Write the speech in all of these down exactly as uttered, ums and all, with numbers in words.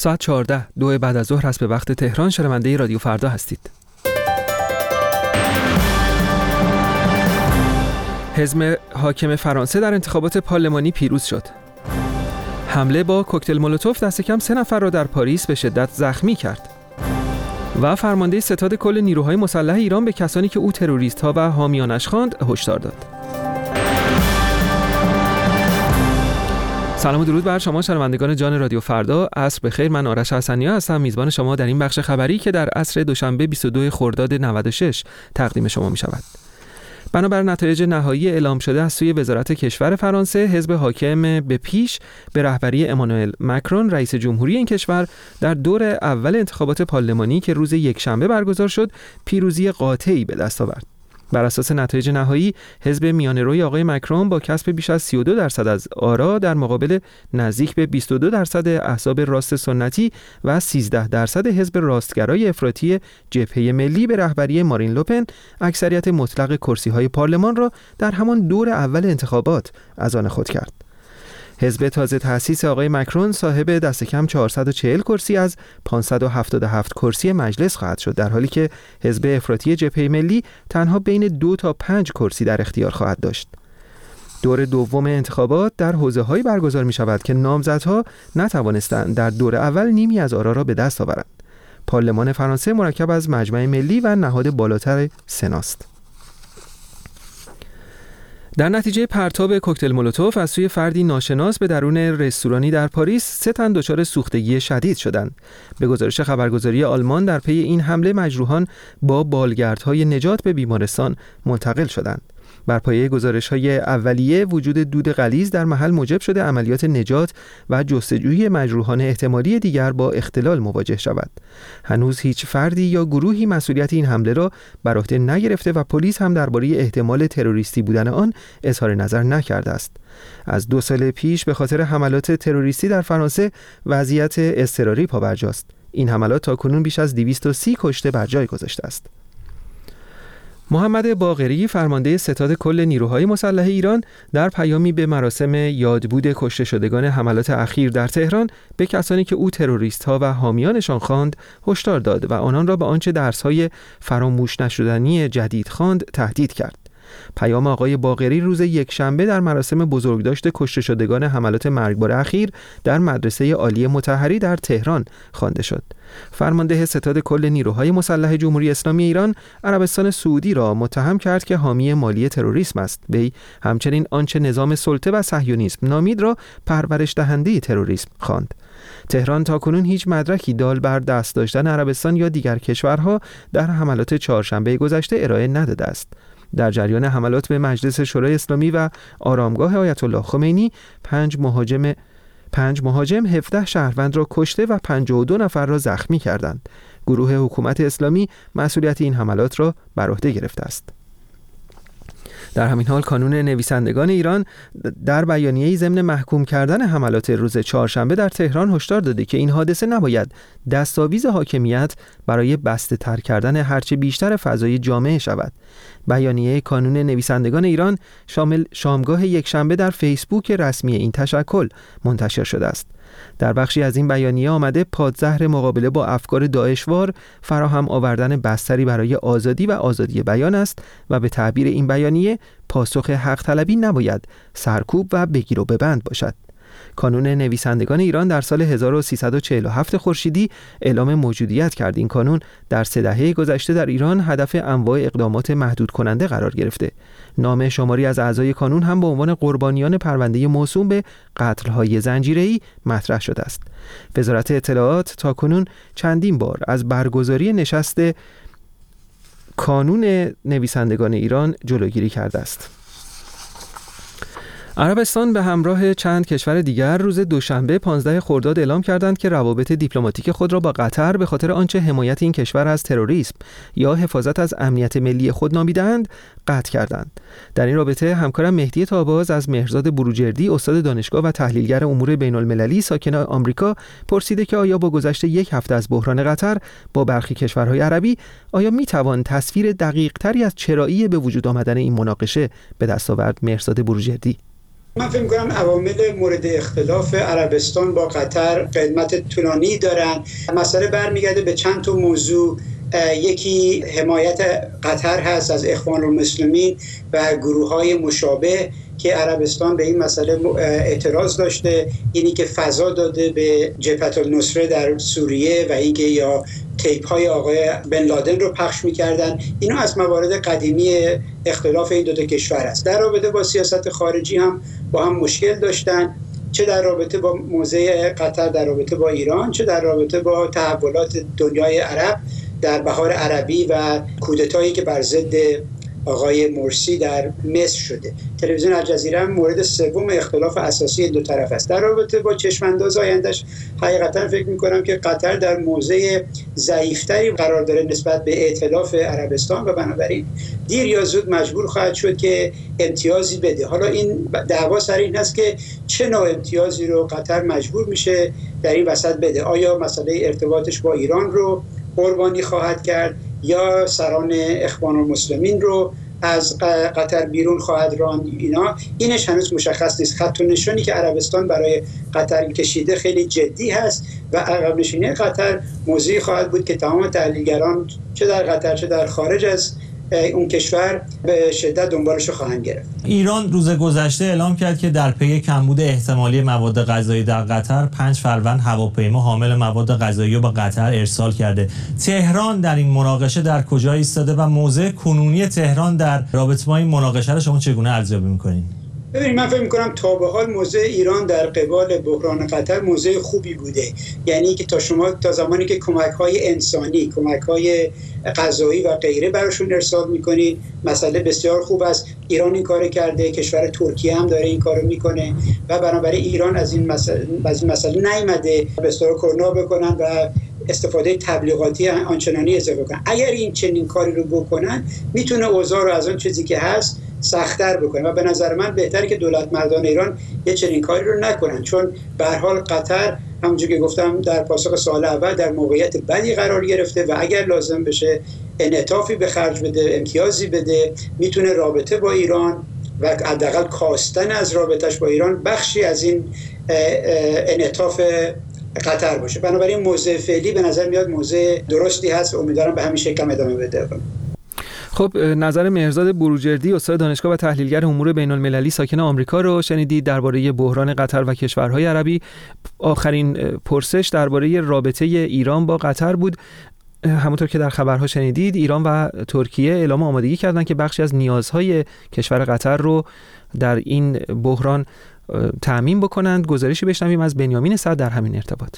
ساعت چهارده دو بعد از ظهر است به وقت تهران. شنونده رادیو فردا هستید. حزب حاکم فرانسه در انتخابات پارلمانی پیروز شد. حمله با کوکتل مولوتوف دست کم سه نفر را در پاریس به شدت زخمی کرد. و فرمانده ستاد کل نیروهای مسلح ایران به کسانی که او تروریست‌ها و حامیانش خواند هشدار داد. سلام و درود بر شما شنوندگان جان رادیو فردا. عصر بخیر. من آرش حسنی‌ها هستم، میزبان شما در این بخش خبری که در عصر دوشنبه بیست و دو خرداد نود و شش تقدیم شما می شود. بنابر نتایج نهایی اعلام شده از سوی وزارت کشور فرانسه، حزب حاکم به پیش به رهبری امانوئل مکرون رئیس جمهوری این کشور در دور اول انتخابات پارلمانی که روز یکشنبه برگزار شد، پیروزی قاطعی به دست آورد. بر اساس نتایج نهایی، حزب میانه‌روی آقای مکرون با کسب بیش از سی و دو درصد از آرا در مقابل نزدیک به بیست و دو درصد احزاب راست سنتی و سیزده درصد حزب راستگرای افراطی جبهه ملی به رهبری مارین لوپن اکثریت مطلق کرسی‌های پارلمان را در همان دور اول انتخابات از آن خود کرد. حزب تازه تأسیس آقای مکرون صاحب دست کم چهارصد و چهل کرسی از پانصد و هفتاد و هفت کرسی مجلس خواهد شد، در حالی که حزب افراطی جبهه ملی تنها بین دو تا پنج کرسی در اختیار خواهد داشت. دور دوم انتخابات در حوزه‌هایی برگزار می شود که نامزدها نتوانستند در دور اول نیمی از آرا را به دست آورند. پارلمان فرانسه مرکب از مجمع ملی و نهاد بالاتر سناست. در نتیجه پرتاب کوکتل مولوتوف از سوی فردی ناشناس به درون رستورانی در پاریس، سه تن دچار سوختگی شدید شدند. به گزارش خبرگزاری آلمان، در پی این حمله مجروحان با بالگردهای نجات به بیمارستان منتقل شدند. بر پایه گزارش‌های اولیه، وجود دود غلیظ در محل موجب شده عملیات نجات و جستجوی مجروحان احتمالی دیگر با اختلال مواجه شود. هنوز هیچ فردی یا گروهی مسئولیت این حمله را بر عهده نگرفته و پلیس هم درباره احتمال تروریستی بودن آن اظهار نظر نکرده است. از دو سال پیش به خاطر حملات تروریستی در فرانسه وضعیت اضطراری پابرجاست. این حملات تاکنون بیش از دویست و سی کشته بر جای گذاشته است. محمد باقری، فرمانده ستاد کل نیروهای مسلح ایران، در پیامی به مراسم یادبود کشته شدگان حملات اخیر در تهران به کسانی که او تروریست‌ها و حامیانشان خواند هشدار داد و آنان را به آنچه درس‌های فراموش نشدنی جدید خواند تهدید کرد. پیام آقای باقری روز یکشنبه در مراسم بزرگداشت کشته شدگان حملات مرگبار اخیر در مدرسه عالی مطهری در تهران خوانده شد. فرمانده ستاد کل نیروهای مسلح جمهوری اسلامی ایران عربستان سعودی را متهم کرد که حامی مالی تروریسم است. وی همچنین آنچه نظام سلطه و صهیونیسم نامید را پرورش دهنده تروریسم خواند. تهران تاکنون هیچ مدرکی دال بر دست داشتن عربستان یا دیگر کشورها در حملات چهارشنبه گذشته ارائه نداده است. در جریان حملات به مجلس شورای اسلامی و آرامگاه آیت الله خمینی، پنج مهاجم پنج مهاجم هفده شهروند را کشته و پنجاه و دو نفر را زخمی کردند. گروه حکومت اسلامی مسئولیت این حملات را بر عهده گرفته است. در همین حال کانون نویسندگان ایران در بیانیه‌ای ضمن محکوم کردن حملات روز چهارشنبه در تهران هشدار داده که این حادثه نباید دستاویز حاکمیت برای بسته تر کردن هرچه بیشتر فضای جامعه شود. بیانیه کانون نویسندگان ایران شامل شامگاه یکشنبه در فیسبوک رسمی این تشکل منتشر شده است. در بخشی از این بیانیه آمده پادزهر مقابله با افکار داعشوار فراهم آوردن بستری برای آزادی و آزادی بیان است و به تعبیر این بیانیه پاسخ حق طلبی نباید سرکوب و بگیر و ببند باشد. کانون نویسندگان ایران در سال هزار و سیصد و چهل و هفت خورشیدی اعلام موجودیت کرد. این کانون در سه دهه گذشته در ایران هدف انواع اقدامات محدود کننده قرار گرفته. نام شماری از اعضای کانون هم به عنوان قربانیان پرونده موسوم به قتل‌های زنجیره‌ای مطرح شده است. وزارت اطلاعات تاکنون چندین بار از برگزاری نشست کانون نویسندگان ایران جلوگیری کرده است. عربستان به همراه چند کشور دیگر روز دوشنبه پانزده خرداد اعلام کردند که روابط دیپلماتیک خود را با قطر به خاطر آنچه حمایت این کشور از تروریسم یا حفاظت از امنیت ملی خود نامیدند قطع کردند. در این رابطه همکارم مهدی تاباز از مهرزاد بروجردی، استاد دانشگاه و تحلیلگر امور بین المللی ساکن آمریکا، پرسیده که آیا با گذشت یک هفته از بحران قطر با برخی کشورهای عربی آیا میتوان تصویر دقیق تری از چرایی به وجود آمدن این مناقشه به دست آورد. مهرزاد بروجردی: من فکر می‌کنم عوامل مورد اختلاف عربستان با قطر قدمت طولانی دارن. مسئله برمیگرده به چند تا موضوع. یکی حمایت قطر هست از اخوان المسلمین و گروه‌های مشابه که عربستان به این مسئله اعتراض داشته، اینی که فضا داده به جبهة النصره در سوریه و اینکه یا تیپ های آقای بن لادن رو پخش می‌کردن. اینو از موارد قدیمی اختلاف این دو تا کشور است. در رابطه با سیاست خارجی هم با هم مشکل داشتن، چه در رابطه با موضع قطر در رابطه با ایران، چه در رابطه با تحولات دنیای عرب در بهار عربی و کودتایی که بر ضد آقای مرسی در مصر شده. تلویزیون الجزیره هم مورد سوم اختلاف اساسی دو طرف است. در رابطه با چشمانداز آیندهش حقیقتا فکر می‌کنم که قطر در موضع ضعیف‌تری قرار داره نسبت به ائتلاف عربستان و بنابراین دیر یا زود مجبور خواهد شد که امتیازی بده. حالا این دعوا سر این است که چه نوع امتیازی رو قطر مجبور میشه در این وسط بده. آیا مسئله ارتباطش با ایران رو قربانی خواهد کرد یا سران اخوان المسلمین رو از قطر بیرون خواهد راند؟ اینا اینش هنوز مشخص نیست. خط و نشانی که عربستان برای قطر کشیده خیلی جدی هست و عقب نشینی قطر موضوعی خواهد بود که تمام تحلیلگران چه در قطر چه در خارج از اون کشور به شدت دنبالش رو خواهند گرفت. ایران روز گذشته اعلام کرد که در پی کمبود احتمالی مواد غذایی در قطر پنج فروند هواپیما حامل مواد غذایی رو به قطر ارسال کرده. تهران در این مناقشه در کجا ایستاده و موضع کنونی تهران در رابطه با این مناقشه رو شما چگونه ارزیابی می‌کنید؟ ببینید، من فکر می‌کنم تا به حال موضع ایران در قبال بحران قطر موضع خوبی بوده. یعنی که تا شما تا زمانی که کمک‌های انسانی، کمک‌های غذایی و غیره براشون ارسال می‌کنید، مسئله بسیار خوب است. ایران این کارو کرده، کشور ترکیه هم داره این کارو می‌کنه و بنابراین ایران از این مسئله از این مسئله نیامده به اصطلاح کرونا بکنن و استفاده تبلیغاتی آنچنانی اضافه کنن. اگر این چنین کاری رو بکنن میتونه اوضاع رو از اون چیزی که هست سخت‌تر بکنه و به نظر من بهتره که دولت مردان ایران یه چنین کاری رو نکنن، چون به هر حال قطر همونجوری که گفتم در پاسخ سوال اول در موقعیت بدی قرار گرفته و اگر لازم بشه انعطافی به خرج بده، امتیازی بده، میتونه رابطه با ایران و حداقل کاستن از رابطش با ایران بخشی از این انعطاف قطر باشه. بنابراین موضع فعلی به نظر میاد موضع درستی هست و امیدوارم به همین شکل ادامه بده. خب نظر مهرزاد بروجردی، استاد دانشگاه و تحلیلگر امور بین المللی ساکن آمریکا رو شنیدید درباره بحران قطر و کشورهای عربی. آخرین پرسش درباره رابطه ایران با قطر بود. همونطور که در خبرها شنیدید ایران و ترکیه اعلام آمادگی کردند که بخشی از نیازهای کشور قطر رو در این بحران تأمین بکنند. گزارشی بشنویم از بنیامین صدر در همین ارتباط.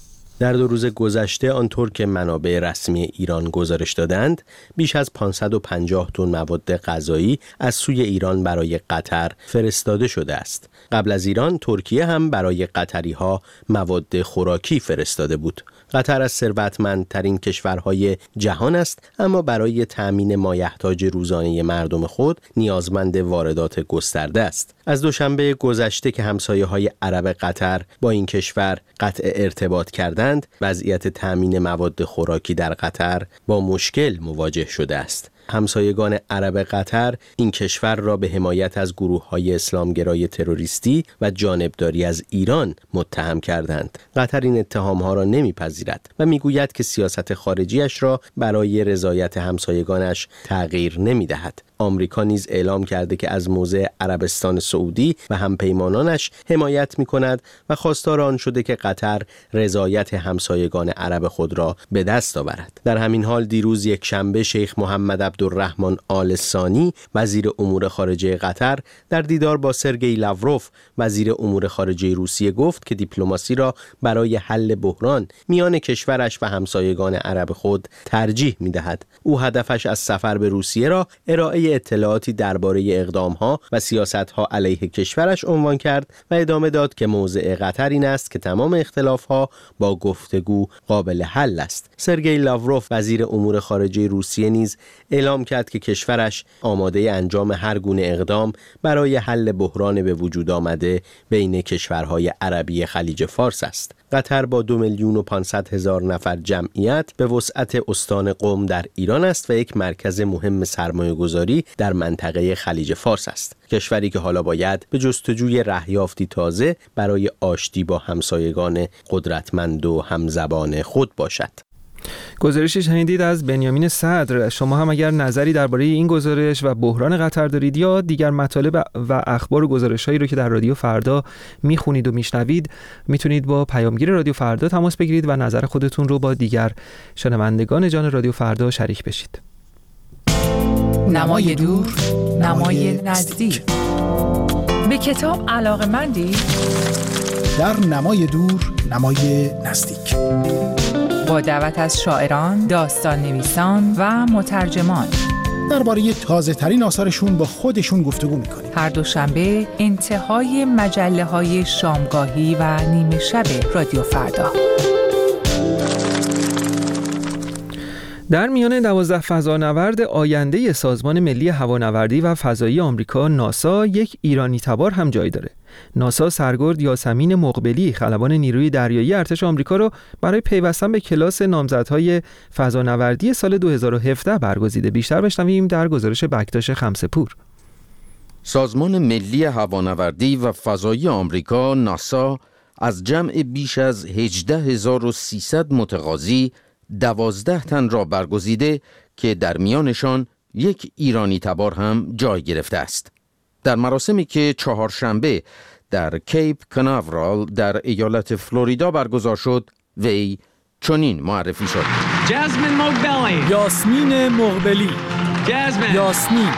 در دو روز گذشته آنطور که منابع رسمی ایران گزارش دادند، بیش از پانصد و پنجاه تن مواد غذایی از سوی ایران برای قطر فرستاده شده است. قبل از ایران، ترکیه هم برای قطری‌ها مواد خوراکی فرستاده بود. قطر از ثروتمندترین کشورهای جهان است، اما برای تأمین مایحتاج روزانه مردم خود نیازمند واردات گسترده است. از دوشنبه گذشته که همسایه‌های عرب قطر با این کشور قطع ارتباط کردند، وضعیت تأمین مواد خوراکی در قطر با مشکل مواجه شده است. همسایگان عرب قطر این کشور را به حمایت از گروه‌های اسلامگرای تروریستی و جانبداری از ایران متهم کردند. قطر این اتهام‌ها را نمی‌پذیرد و می‌گوید که سیاست خارجیش را برای رضایت همسایگانش تغییر نمی‌دهد. آمریکا نیز اعلام کرده که از موضع عربستان سعودی و همپیمانانش حمایت می‌کند و خواستار آن شده که قطر رضایت همسایگان عرب خود را به دست آورد. در همین حال دیروز یک شنبه شیخ محمد عبدالرحمن آل ثانی وزیر امور خارجه قطر در دیدار با سرگئی لاوروف وزیر امور خارجه روسیه گفت که دیپلماسی را برای حل بحران میان کشورش و همسایگان عرب خود ترجیح می‌دهد. او هدفش از سفر به روسیه را ارائه اطلاعاتی درباره اقدام‌ها و سیاست‌ها علیه کشورش عنوان کرد و ادامه داد که موضع قطر این است که تمام اختلاف‌ها با گفتگو قابل حل است. سرگئی لاوروف وزیر امور خارجه روسیه نیز اعلام کرد که کشورش آماده انجام هر گونه اقدام برای حل بحران به وجود آمده بین کشورهای عربی خلیج فارس است. قطر با دو میلیون و پانصد هزار نفر جمعیت به وسعت استان قم در ایران است و یک مرکز مهم سرمایه‌گذاری استراتژیکالی در منطقه خلیج فارس است. کشوری که حالا باید به جستجوی رهیافتی تازه برای آشتی با همسایگان قدرتمند و همزبان خود باشد. گزارشی شنیدید از بنیامین صدر. شما هم اگر نظری درباره این گزارش و بحران قطر دارید یا دیگر مطالب و اخبار و گزارش‌هایی رو که در رادیو فردا میخونید و میشنوید، میتونید با پیامگیر رادیو فردا تماس بگیرید و نظر خودتون رو با دیگر شنوندگان جان رادیو فردا شریک بشید. نمای دور، نمای نزدیک. به کتاب علاقه‌مندی؟ در نمای دور، نمای نزدیک. با دعوت از شاعران، داستان نویسان و مترجمان درباره تازه ترین آثارشون با خودشون گفتگو میکنیم. هر دوشنبه انتهای مجله های شامگاهی و نیمه شب رادیو فردا. در میان دوازده فضانورد آینده سازمان ملی هوانوردی و فضایی آمریکا ناسا یک ایرانی تبار هم جای داره. ناسا سرگرد یاسمین مقبلی خلبان نیروی دریایی ارتش آمریکا رو برای پیوستن به کلاس نامزدهای فضانوردی سال دو هزار و هفده برگزیده. بیشتر بشنویم در گزارش بکتاش خمسه‌پور. سازمان ملی هوانوردی و فضایی آمریکا ناسا از جمع بیش از هجده هزار و سیصد متقاضی دوازده تن را برگزیده که در میانشان یک ایرانی تبار هم جای گرفته است. در مراسمی که چهارشنبه در کیپ کناورال در ایالت فلوریدا برگزار شد، وی چنین معرفی شد: جاسمین مقبلی. یاسمین مقبلی. جاسمین. یاسمین.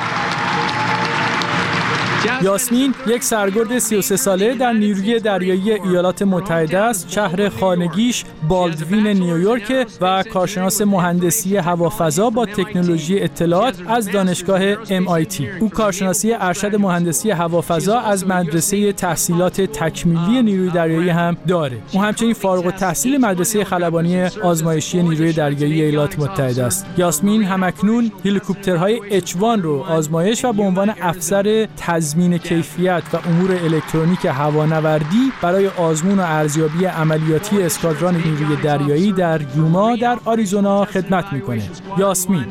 یاسمین یک سرگرد سی و سه ساله در نیروی دریایی ایالات متحده است. شهر خانگیش بالدوین نیویورک و کارشناس مهندسی هوافضا با تکنولوژی اطلاعات از دانشگاه ام آی تی. او کارشناسی ارشد مهندسی هوافضا از مدرسه تحصیلات تکمیلی نیروی دریایی هم داره. او همچنین فارغ التحصیل مدرسه خلبانی آزمایشی نیروی دریایی ایالات متحده است. یاسمین همکنون هلیکوپترهای اچ وان رو آزمایش و به عنوان افسر تضمین کیفیت و امور الکترونیک هوانوردی برای آزمون و ارزیابی عملیاتی اسکادران نیروی دریایی در یوما در آریزونا خدمت میکنه. یاسمین.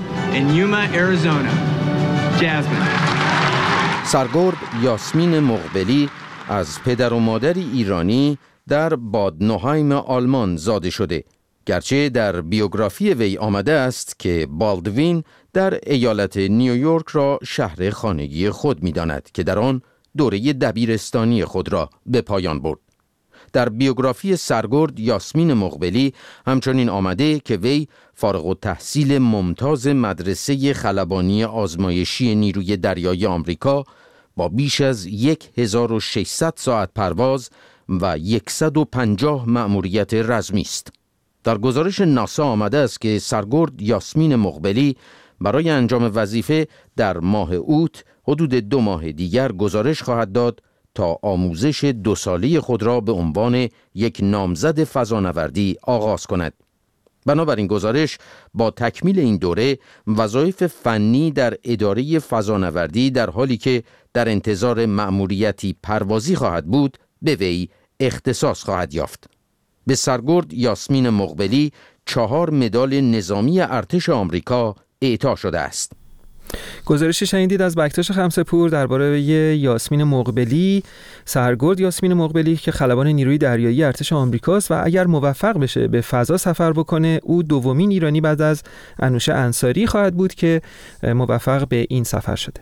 سرگرد یاسمین مقبلی از پدر و مادری ایرانی در باد نوهایم آلمان زاده شده، گرچه در بیوگرافی وی آمده است که بالدوین در ایالت نیویورک را شهر خانگی خود می‌داند که در آن دوره دبیرستانی خود را به پایان برد. در بیوگرافی سرگرد یاسمین مقبلی همچنین آمده که وی فارغ التحصیل ممتاز مدرسه خلبانی آزمایشی نیروی دریایی آمریکا با بیش از هزار و ششصد ساعت پرواز و صد و پنجاه مأموریت رزمی است. در گزارش ناسا آمده است که سرگرد یاسمین مقبلی برای انجام وظیفه در ماه اوت حدود دو ماه دیگر گزارش خواهد داد تا آموزش دو ساله خود را به عنوان یک نامزد فضانوردی آغاز کند. بنابراین گزارش با تکمیل این دوره وظایف فنی در اداره فضانوردی در حالی که در انتظار مأموریتی پروازی خواهد بود به وی اختصاص خواهد یافت. به سرگرد یاسمین مقبلی چهار مدال نظامی ارتش آمریکا اعطا شده است. گزارشی شنیدید از بکتاش خمسه‌پور درباره یاسمین مقبلی، سرگرد یاسمین مقبلی که خلبان نیروی دریایی ارتش آمریکاست و اگر موفق بشه به فضا سفر بکنه، او دومین ایرانی بعد از انوشه انصاری خواهد بود که موفق به این سفر شده.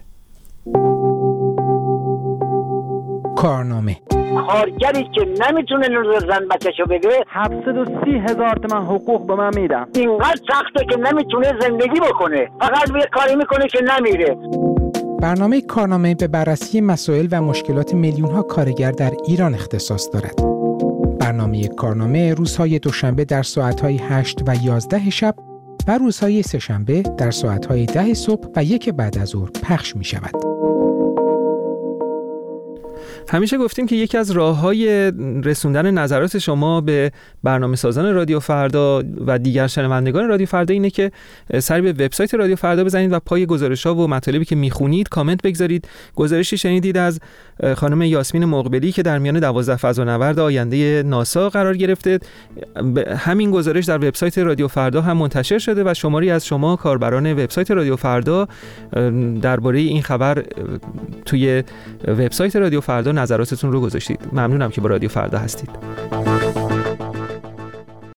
کارنامه. کارگری که نمیتونه نوز زن بچه‌شو بده هفتصد و سی هزار تومان حقوق به من میدم. اینقدر سخته که نمیتونه زندگی بکنه، فقط یه کاری میکنه که نمیره. برنامه کارنامه به بررسی مسائل و مشکلات میلیون‌ها کارگر در ایران اختصاص دارد. برنامه کارنامه روزهای دوشنبه در ساعت‌های هشت و یازده شب و روزهای سه‌شنبه در ساعت‌های ده صبح و یک بعد از ظهر پخش می‌شود. همیشه گفتیم که یکی از راه‌های رسوندن نظرات شما به برنامه سازان رادیو فردا و دیگر شنوندگان رادیو فردا اینه که سری به وبسایت رادیو فردا بزنید و پای گزارش‌ها و مطالبی که میخونید کامنت بگذارید. گزارشی شنیدید از خانم یاسمین مقبلی که در میان دوازده فضانورد آینده ناسا قرار گرفته. همین گزارش در وبسایت رادیو فردا هم منتشر شده و شماری از شما کاربران وبسایت رادیو فردا درباره این خبر توی وبسایت رادیو فردا نظراتتون رو گذاشتید. ممنونم که با رادیو فردا هستید.